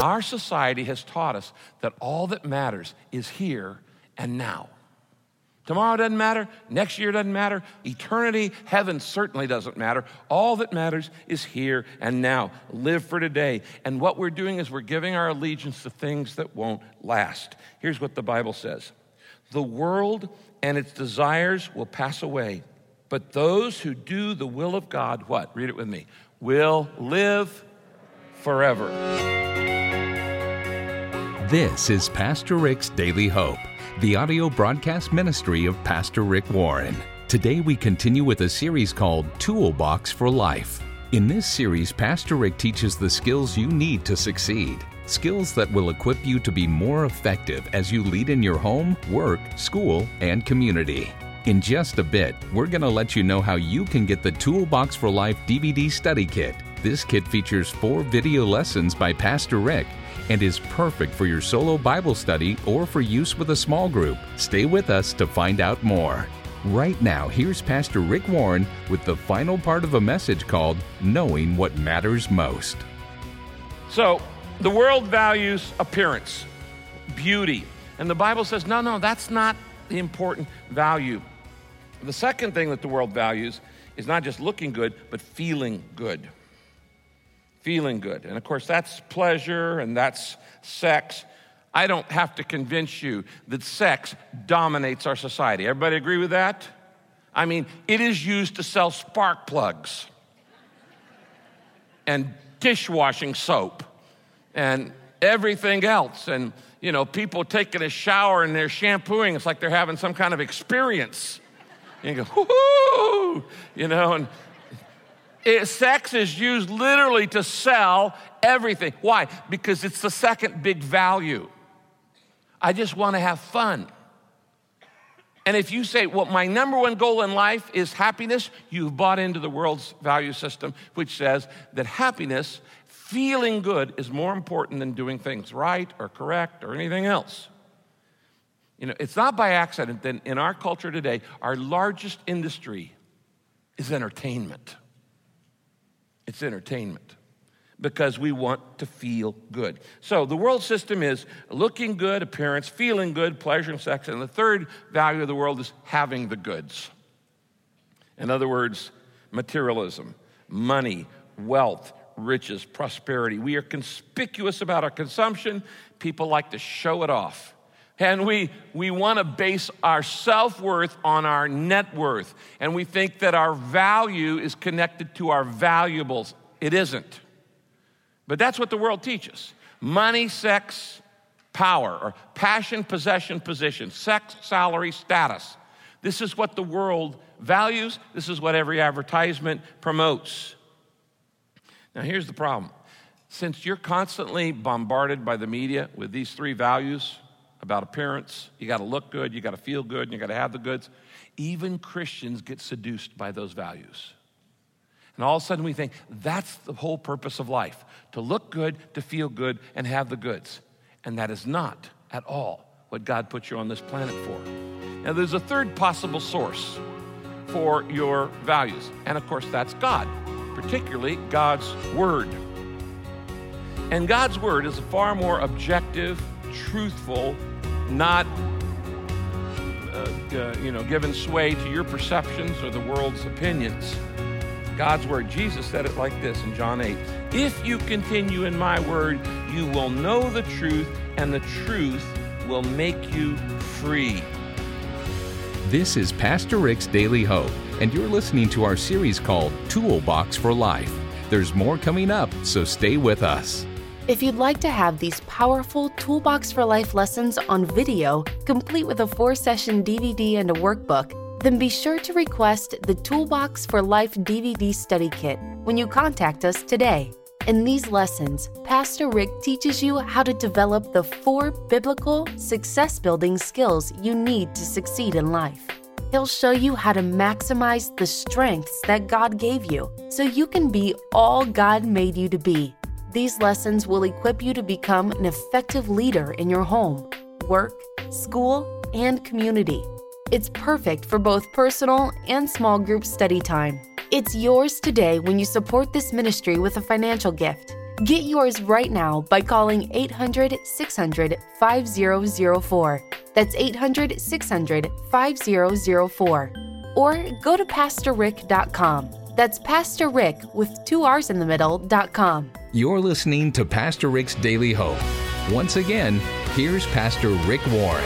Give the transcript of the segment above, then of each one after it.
Our society has taught us that all that matters is here and now. Tomorrow doesn't matter. Next year doesn't matter. Eternity, heaven certainly doesn't matter. All that matters is here and now. Live for today. And what we're doing is we're giving our allegiance to things that won't last. Here's what the Bible says. The world and its desires will pass away, but those who do the will of God, what? Read it with me. Will live forever. This is Pastor Rick's Daily Hope, the audio broadcast ministry of Pastor Rick Warren. Today we continue with a series called Toolbox for Life. In this series, Pastor Rick teaches the skills you need to succeed, skills that will equip you to be more effective as you lead in your home, work, school, and community. In just a bit, we're going to let you know how you can get the Toolbox for Life DVD study kit. This kit features 4 video lessons by Pastor Rick and is perfect for your solo Bible study or for use with a small group. Stay with us to find out more. Right now, here's Pastor Rick Warren with the final part of a message called Knowing What Matters Most. So, the world values appearance, beauty, and the Bible says, no, that's not the important value. The second thing that the world values is not just looking good, but feeling good. Feeling good. And of course, that's pleasure and that's sex. I don't have to convince you that sex dominates our society. Everybody agree with that? I mean, it is used to sell spark plugs and dishwashing soap and everything else. And, people taking a shower and they're shampooing. It's like they're having some kind of experience. And you go, whoo-hoo, and sex is used literally to sell everything. Why? Because it's the second big value. I just want to have fun. And if you say, well, my number one goal in life is happiness, you've bought into the world's value system, which says that happiness, feeling good, is more important than doing things right or correct or anything else. It's not by accident that in our culture today, our largest industry is entertainment. It's entertainment because we want to feel good. So the world system is looking good, appearance, feeling good, pleasure, and sex. And the third value of the world is having the goods. In other words, materialism, money, wealth, riches, prosperity. We are conspicuous about our consumption. People like to show it off. And we want to base our self-worth on our net worth. And we think that our value is connected to our valuables. It isn't. But that's what the world teaches. Money, sex, power, or passion, possession, position, sex, salary, status. This is what the world values. This is what every advertisement promotes. Now, here's the problem. Since you're constantly bombarded by the media with these 3 values, about appearance, you got to look good, you got to feel good, and you got to have the goods. Even Christians get seduced by those values. And all of a sudden we think that's the whole purpose of life, to look good, to feel good, and have the goods. And that is not at all what God put you on this planet for. Now there's a third possible source for your values. And of course that's God, particularly God's Word. And God's Word is a far more objective, truthful, not given sway to your perceptions or the world's opinions. God's Word, Jesus said it like this in John 8. If you continue in my word, you will know the truth, and the truth will make you free. This is Pastor Rick's Daily Hope, and you're listening to our series called Toolbox for Life. There's more coming up, so stay with us. If you'd like to have these powerful Toolbox for Life lessons on video, complete with a 4-session DVD and a workbook, then be sure to request the Toolbox for Life DVD study kit when you contact us today. In these lessons, Pastor Rick teaches you how to develop the 4 biblical success-building skills you need to succeed in life. He'll show you how to maximize the strengths that God gave you so you can be all God made you to be. These lessons will equip you to become an effective leader in your home, work, school, and community. It's perfect for both personal and small group study time. It's yours today when you support this ministry with a financial gift. Get yours right now by calling 800-600-5004. That's 800-600-5004. Or go to PastorRick.com. That's Pastor Rick with 2 R's in the middle.com. You're listening to Pastor Rick's Daily Hope. Once again, here's Pastor Rick Warren.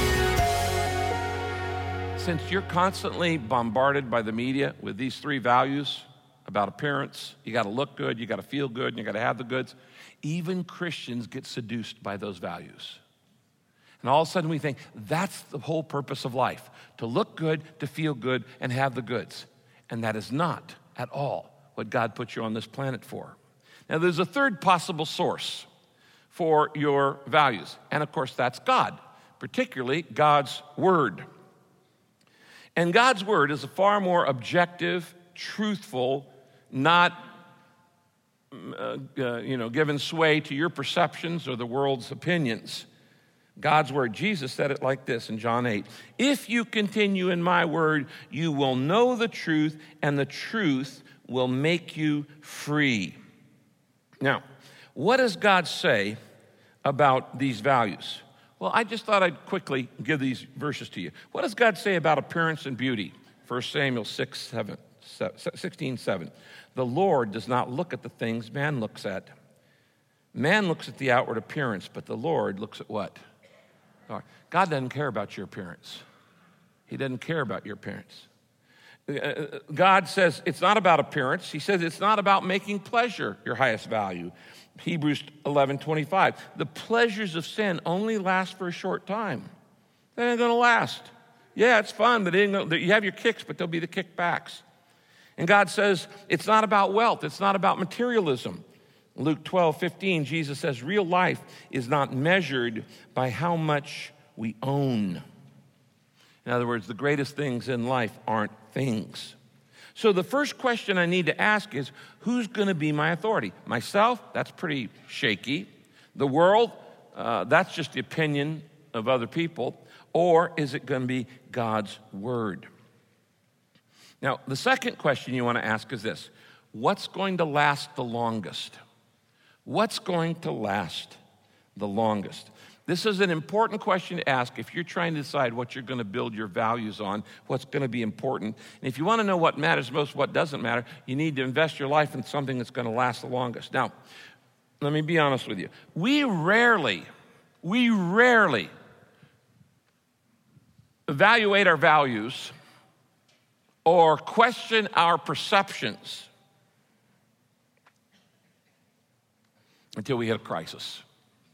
Since you're constantly bombarded by the media with these 3 values about appearance, you got to look good, you got to feel good, and you got to have the goods, even Christians get seduced by those values. And all of a sudden we think that's the whole purpose of life, to look good, to feel good, and have the goods. And that is not at all what God put you on this planet for. Now, there's a third possible source for your values, and of course, that's God, particularly God's Word. And God's Word is a far more objective, truthful, not given sway to your perceptions or the world's opinions. God's Word, Jesus said it like this in John 8, "If you continue in my word, you will know the truth, and the truth will make you free." Now, what does God say about these values? Well, I just thought I'd quickly give these verses to you. What does God say about appearance and beauty? 1 Samuel 16:7. "The Lord does not look at the things man looks at. Man looks at the outward appearance, but the Lord looks at what? God doesn't care about your appearance. He doesn't care about your appearance. God says it's not about appearance. He says it's not about making pleasure your highest value. Hebrews 11:25. "The pleasures of sin only last for a short time." They ain't gonna last. Yeah, it's fun, but you have your kicks, but they'll be the kickbacks. And God says it's not about wealth. It's not about materialism. Luke 12:15, Jesus says, "Real life is not measured by how much we own." In other words, the greatest things in life aren't things. So the first question I need to ask is, who's going to be my authority? Myself? That's pretty shaky. The world? That's just the opinion of other people. Or is it going to be God's Word? Now, the second question you want to ask is this: what's going to last the longest? What's going to last the longest? This is an important question to ask if you're trying to decide what you're going to build your values on, what's going to be important. And if you want to know what matters most, what doesn't matter, you need to invest your life in something that's going to last the longest. Now, let me be honest with you. We rarely evaluate our values or question our perceptions until we hit a crisis.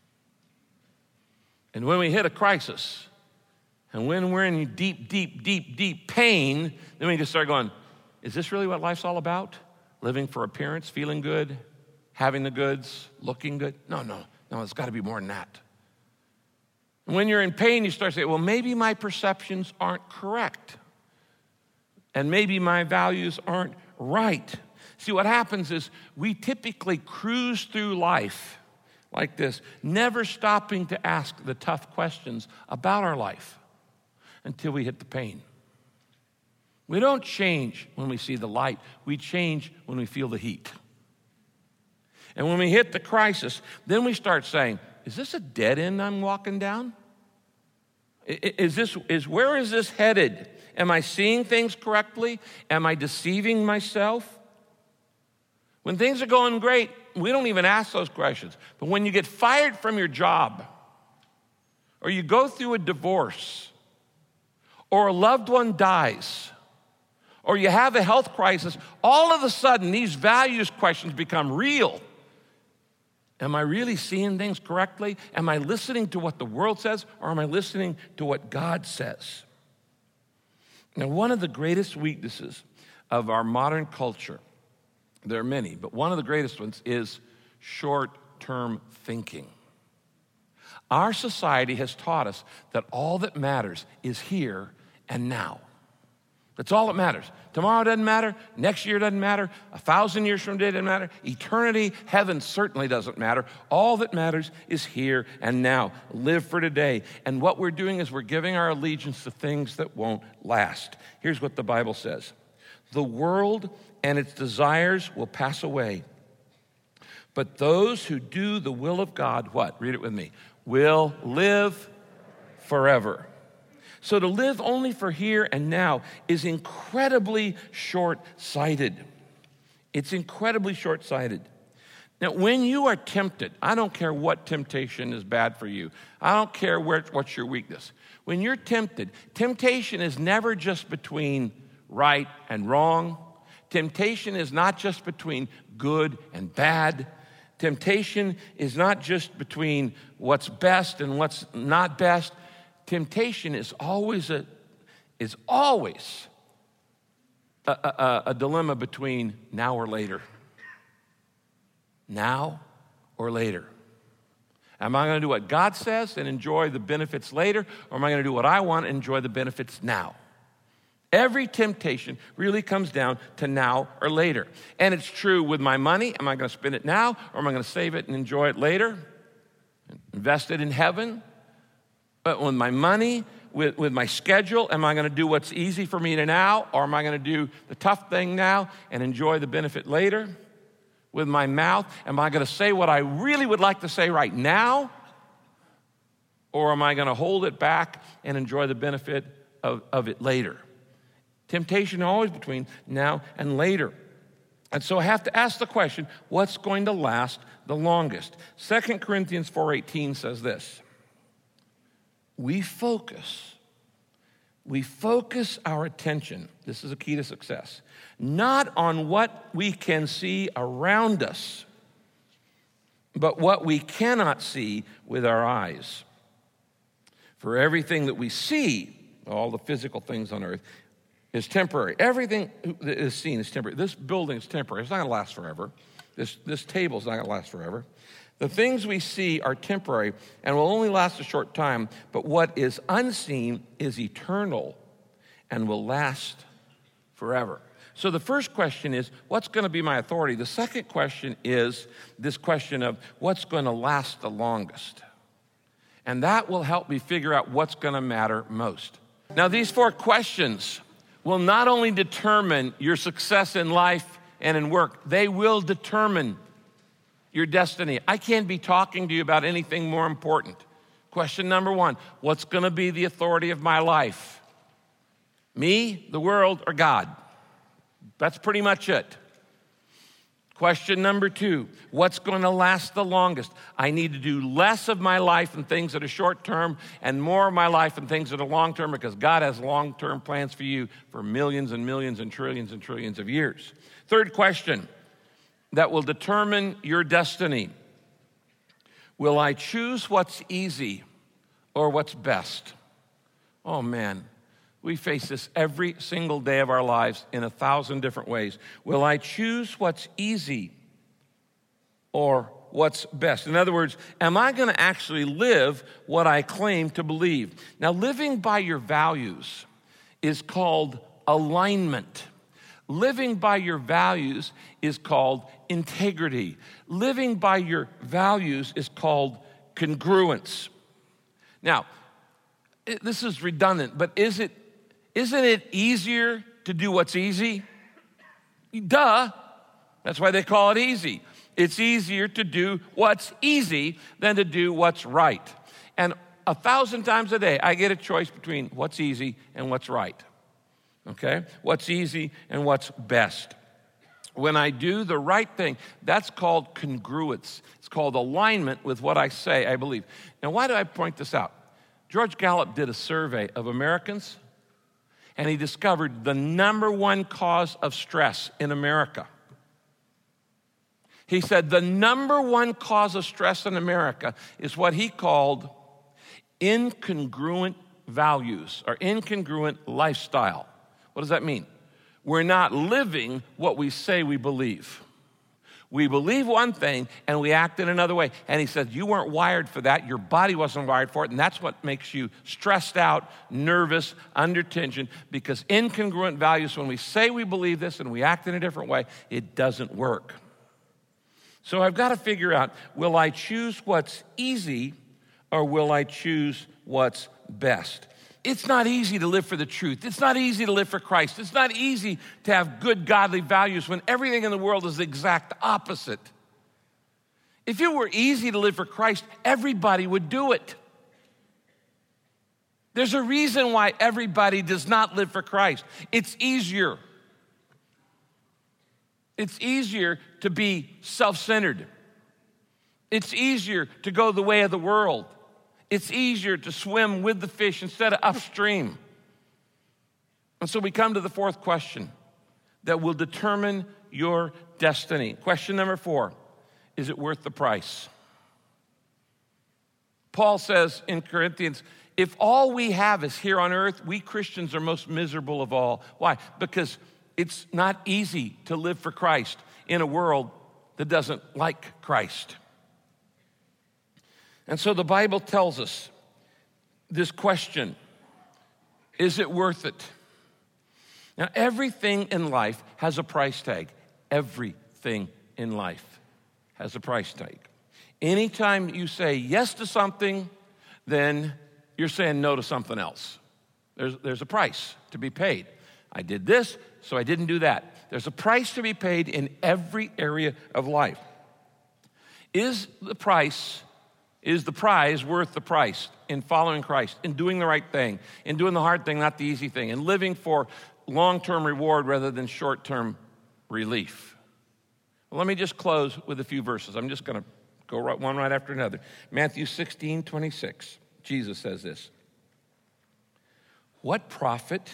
And when we hit a crisis, and when we're in deep pain, then we just start going, is this really what life's all about? Living for appearance, feeling good, having the goods, looking good? No, it's got to be more than that. And when you're in pain, you start saying, well, maybe my perceptions aren't correct. And maybe my values aren't right. See, what happens is we typically cruise through life like this, never stopping to ask the tough questions about our life until we hit the pain. We don't change when we see the light. We change when we feel the heat. And when we hit the crisis, then we start saying, is this a dead end I'm walking down? Where is this headed? Am I seeing things correctly? Am I deceiving myself? When things are going great, we don't even ask those questions. But when you get fired from your job, or you go through a divorce, or a loved one dies, or you have a health crisis, all of a sudden these values questions become real. Am I really seeing things correctly? Am I listening to what the world says, or am I listening to what God says? Now, one of the greatest weaknesses of our modern culture, there are many, but one of the greatest ones is short-term thinking. Our society has taught us that all that matters is here and now. That's all that matters. Tomorrow doesn't matter. Next year doesn't matter. 1,000 years from today doesn't matter. Eternity, heaven certainly doesn't matter. All that matters is here and now. Live for today. And what we're doing is we're giving our allegiance to things that won't last. Here's what the Bible says. The world and its desires will pass away, But those who do the will of God, what? Read it with me. Will live forever. So to live only for here and now is incredibly short-sighted. It's incredibly short-sighted. Now, when you are tempted, I don't care what temptation is bad for you. I don't care what's your weakness. When you're tempted, temptation is never just between right and wrong. Temptation is not just between good and bad. Temptation is not just between what's best and what's not best. Temptation is always a dilemma between now or later. Now or later. Am I going to do what God says and enjoy the benefits later, or am I going to do what I want and enjoy the benefits now? Every temptation really comes down to now or later. And it's true with my money. Am I going to spend it now, or am I going to save it and enjoy it later? Invest it in heaven? But with my money, with my schedule, am I going to do what's easy for me to now, or am I going to do the tough thing now and enjoy the benefit later? With my mouth, am I going to say what I really would like to say right now, or am I going to hold it back and enjoy the benefit of it later? Temptation always between now and later. And so I have to ask the question, what's going to last the longest? 2 Corinthians 4:18 says this. We focus our attention, this is a key to success, not on what we can see around us, but what we cannot see with our eyes. For everything that we see, all the physical things on earth, is temporary. Everything that is seen is temporary. This building is temporary. It's not going to last forever. This table is not going to last forever. The things we see are temporary and will only last a short time, but what is unseen is eternal and will last forever. So the first question is, what's going to be my authority? The second question is this question of what's going to last the longest? And that will help me figure out what's going to matter most. Now, these 4 questions will not only determine your success in life and in work, they will determine your destiny. I can't be talking to you about anything more important. Question number 1, what's going to be the authority of my life? Me, the world, or God? That's pretty much it. Question number 2, what's going to last the longest? I need to do less of my life and things that are short term and more of my life and things that are long term, because God has long-term plans for you for millions and millions and trillions of years. Third question that will determine your destiny. Will I choose what's easy or what's best? Oh man, we face this every single day of our lives in 1,000 different ways. Will I choose what's easy or what's best? In other words, am I going to actually live what I claim to believe? Now, living by your values is called alignment. Living by your values is called integrity. Living by your values is called congruence. Now, this is redundant, but isn't it easier to do what's easy? Duh. That's why they call it easy. It's easier to do what's easy than to do what's right. And 1,000 times a day, I get a choice between what's easy and what's right. Okay? What's easy and what's best. When I do the right thing, that's called congruence. It's called alignment with what I say I believe. Now, why do I point this out? George Gallup did a survey of Americans, and he discovered the number 1 cause of stress in America. He said the number 1 cause of stress in America is what he called incongruent values or incongruent lifestyle. What does that mean? We're not living what we say we believe. We believe one thing and we act in another way. And he said, you weren't wired for that. Your body wasn't wired for it. And that's what makes you stressed out, nervous, under tension, because incongruent values, when we say we believe this and we act in a different way, it doesn't work. So I've got to figure out, will I choose what's easy or will I choose what's best? It's not easy to live for the truth. It's not easy to live for Christ. It's not easy to have good, godly values when everything in the world is the exact opposite. If it were easy to live for Christ, everybody would do it. There's a reason why everybody does not live for Christ. It's easier. It's easier to be self-centered. It's easier to go the way of the world. It's easier to swim with the fish instead of upstream. And so we come to the fourth question that will determine your destiny. Question number 4, is it worth the price? Paul says in Corinthians, if all we have is here on earth, we Christians are most miserable of all. Why? Because it's not easy to live for Christ in a world that doesn't like Christ. And so the Bible tells us this question, is it worth it? Now, everything in life has a price tag. Everything in life has a price tag. Anytime you say yes to something, then you're saying no to something else. There's a price to be paid. I did this, so I didn't do that. There's a price to be paid in every area of life. Is the prize worth the price in following Christ, in doing the right thing, in doing the hard thing, not the easy thing, in living for long-term reward rather than short-term relief? Well, let me just close with a few verses. I'm just going to go one right after another. Matthew 16:26. Jesus says this. What profit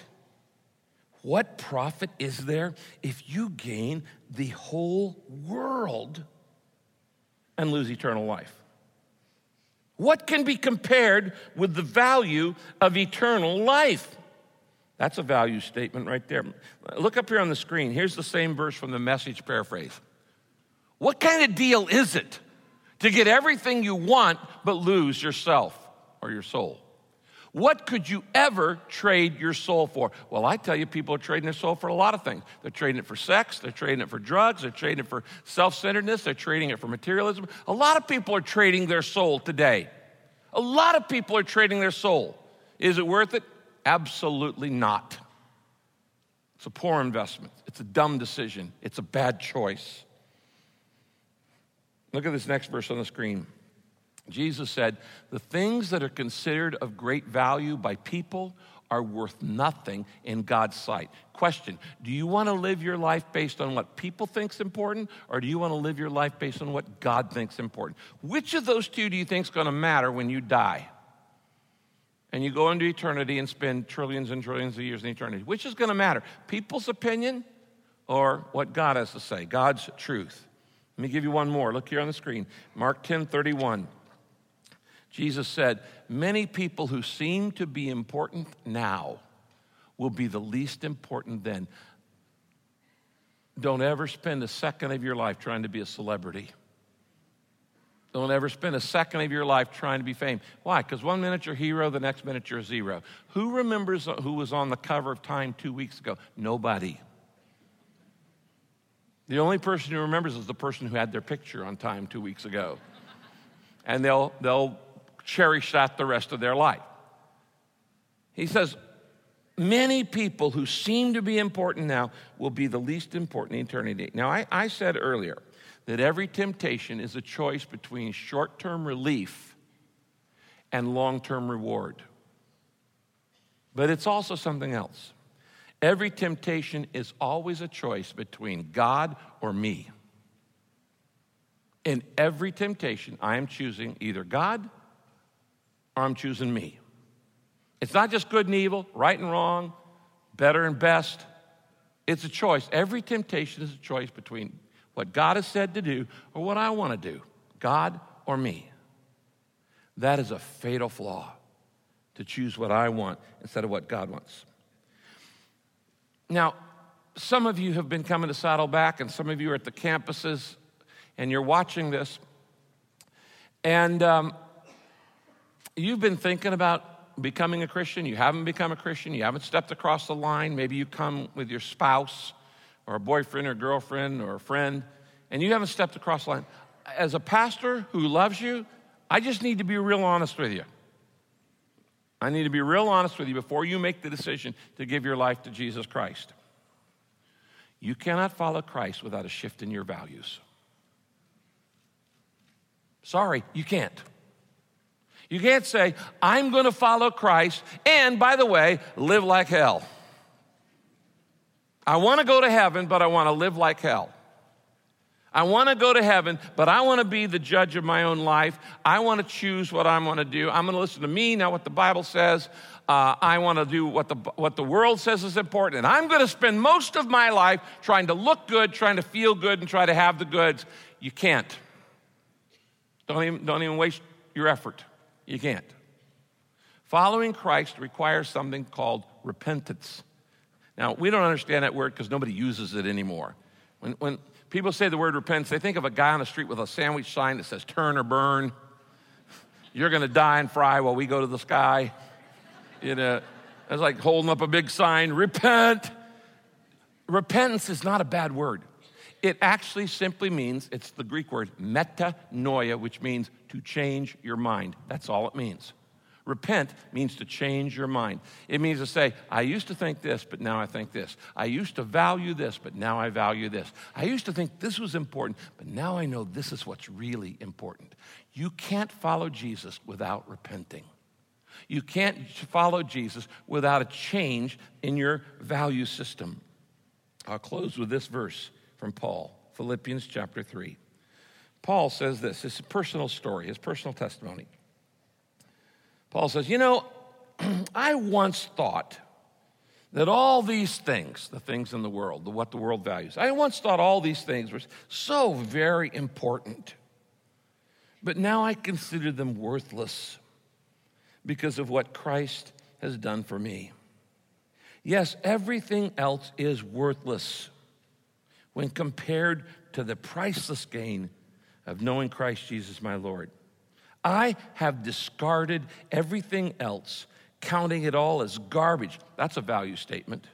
is there if you gain the whole world and lose eternal life? What can be compared with the value of eternal life? That's a value statement right there. Look up here on the screen. Here's the same verse from the Message paraphrase. What kind of deal is it to get everything you want but lose yourself or your soul? What could you ever trade your soul for? Well, I tell you, people are trading their soul for a lot of things. They're trading it for sex. They're trading it for drugs. They're trading it for self-centeredness. They're trading it for materialism. A lot of people are trading their soul today. A lot of people are trading their soul. Is it worth it? Absolutely not. It's a poor investment. It's a dumb decision. It's a bad choice. Look at this next verse on the screen. Jesus said, the things that are considered of great value by people are worth nothing in God's sight. Question, do you want to live your life based on what people think's important, or do you want to live your life based on what God thinks important? Which of those two do you think is going to matter when you die? And you go into eternity and spend trillions and trillions of years in eternity. Which is going to matter? People's opinion or what God has to say, God's truth? Let me give you one more. Look here on the screen. Mark 10:31. Jesus said, many people who seem to be important now will be the least important then. Don't ever spend a second of your life trying to be a celebrity. Don't ever spend a second of your life trying to be famous. Why? Because one minute you're a hero, the next minute you're a zero. Who remembers who was on the cover of Time 2 weeks ago? Nobody. The only person who remembers is the person who had their picture on Time 2 weeks ago. And they'll cherish that the rest of their life. He says, many people who seem to be important now will be the least important in eternity. Now, I said earlier that every temptation is a choice between short-term relief and long-term reward. But it's also something else. Every temptation is always a choice between God or me. In every temptation, I am choosing either God or I'm choosing me. It's not just good and evil, right and wrong, better and best. It's a choice. Every temptation is a choice between what God has said to do or what I want to do, God or me. That is a fatal flaw, to choose what I want instead of what God wants. Now, some of you have been coming to Saddleback, and some of you are at the campuses, and you're watching this, and you've been thinking about becoming a Christian. You haven't become a Christian. You haven't stepped across the line. Maybe you come with your spouse or a boyfriend or girlfriend or a friend, and you haven't stepped across the line. As a pastor who loves you, I just need to be real honest with you. I need to be real honest with you before you make the decision to give your life to Jesus Christ. You cannot follow Christ without a shift in your values. Sorry, you can't. You can't say, I'm going to follow Christ and, by the way, live like hell. I want to go to heaven, but I want to live like hell. I want to go to heaven, but I want to be the judge of my own life. I want to choose what I'm going to do. I'm going to listen to me, not what the Bible says. I want to do what the world says is important. And I'm going to spend most of my life trying to look good, trying to feel good, and try to have the goods. You can't. Don't even waste your effort. You can't. Following Christ requires something called repentance. Now, we don't understand that word because nobody uses it anymore. When people say the word repentance, they think of a guy on the street with a sandwich sign that says turn or burn. You're going to die and fry while we go to the sky. You know, it's like holding up a big sign, repent. Repentance is not a bad word. It actually simply means, it's the Greek word metanoia, which means to change your mind. That's all it means. Repent means to change your mind. It means to say, I used to think this, but now I think this. I used to value this, but now I value this. I used to think this was important, but now I know this is what's really important. You can't follow Jesus without repenting. You can't follow Jesus without a change in your value system. I'll close with this verse from Paul, Philippians chapter 3. Paul says this, it's a personal story, his personal testimony. Paul says, I once thought that all these things, the things in the world, what the world values, I once thought all these things were so very important. But now I consider them worthless because of what Christ has done for me. Yes, everything else is worthless when compared to the priceless gain of knowing Christ Jesus my Lord. I have discarded everything else, counting it all as garbage. That's a value statement.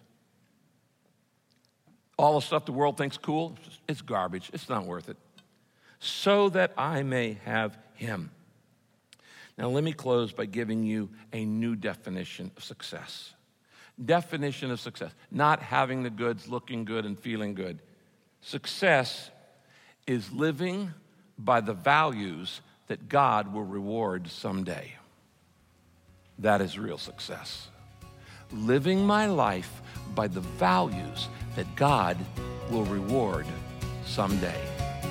All the stuff the world thinks cool, it's garbage. It's not worth it. So that I may have him. Now let me close by giving you a new definition of success. Definition of success, not having the goods, looking good, and feeling good. Success is living by the values that God will reward someday. That is real success. Living my life by the values that God will reward someday.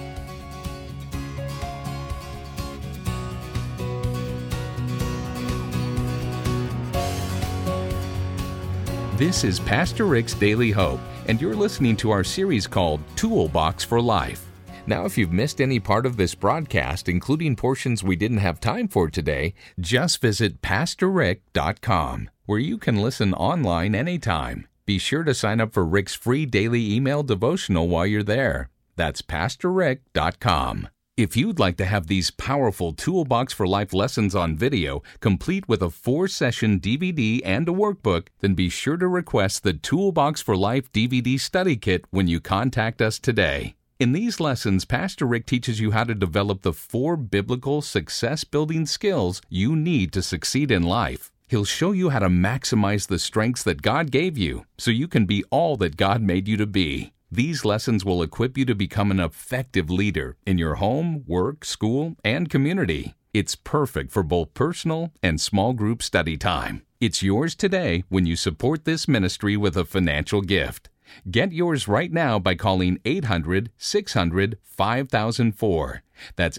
This is Pastor Rick's Daily Hope, and you're listening to our series called Toolbox for Life. Now, if you've missed any part of this broadcast, including portions we didn't have time for today, just visit PastorRick.com, where you can listen online anytime. Be sure to sign up for Rick's free daily email devotional while you're there. That's PastorRick.com. If you'd like to have these powerful Toolbox for Life lessons on video, complete with a 4-session DVD and a workbook, then be sure to request the Toolbox for Life DVD study kit when you contact us today. In these lessons, Pastor Rick teaches you how to develop the 4 biblical success-building skills you need to succeed in life. He'll show you how to maximize the strengths that God gave you so you can be all that God made you to be. These lessons will equip you to become an effective leader in your home, work, school, and community. It's perfect for both personal and small group study time. It's yours today when you support this ministry with a financial gift. Get yours right now by calling 800-600-5004. That's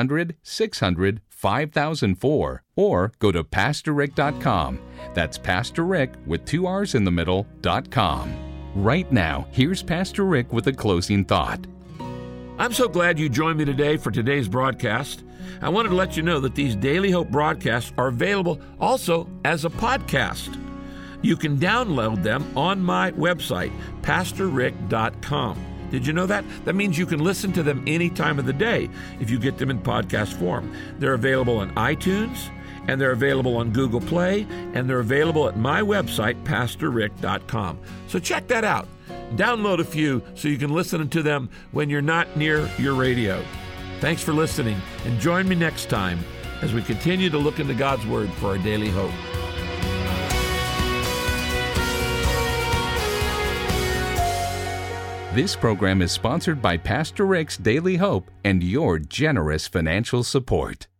800-600-5004. Or go to PastorRick.com. That's Pastor Rick with 2 R's in the middle.com. Right now, here's Pastor Rick with a closing thought. I'm so glad you joined me today for today's broadcast. I wanted to let you know that these Daily Hope broadcasts are available also as a podcast. You can download them on my website, PastorRick.com. Did you know that? That means you can listen to them any time of the day if you get them in podcast form. They're available on iTunes, and they're available on Google Play, and they're available at my website, PastorRick.com. So check that out. Download a few so you can listen to them when you're not near your radio. Thanks for listening, and join me next time as we continue to look into God's Word for our daily hope. This program is sponsored by Pastor Rick's Daily Hope and your generous financial support.